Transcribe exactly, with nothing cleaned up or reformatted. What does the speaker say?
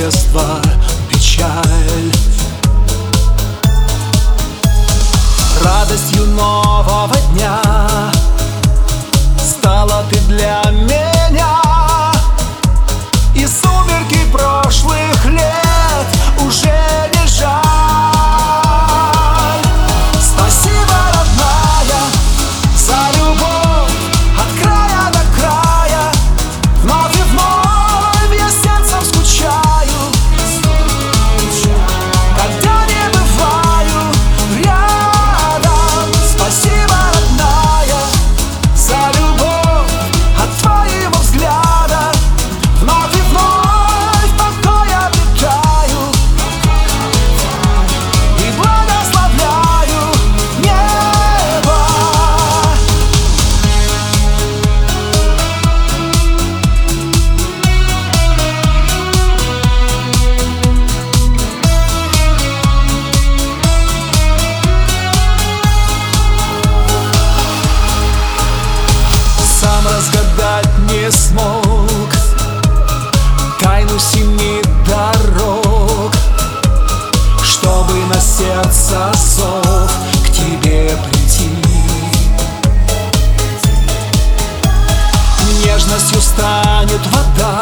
детства печаль. Радостью нового дня стала ты для меня, и сумерки прошлых лет уже не жаль. Спасибо, родная, за любовь от края до края. Вновь и вновь я сердцем скучаю, когда не бываю рядом. Спасибо, родная, за любовь от твоего взгляда. Вновь и вновь покой обретаю и благословляю небо. Сам разгадать не смог тайну семи дорог, чтобы на сердце зов к тебе прийти. Нежностью станет вода,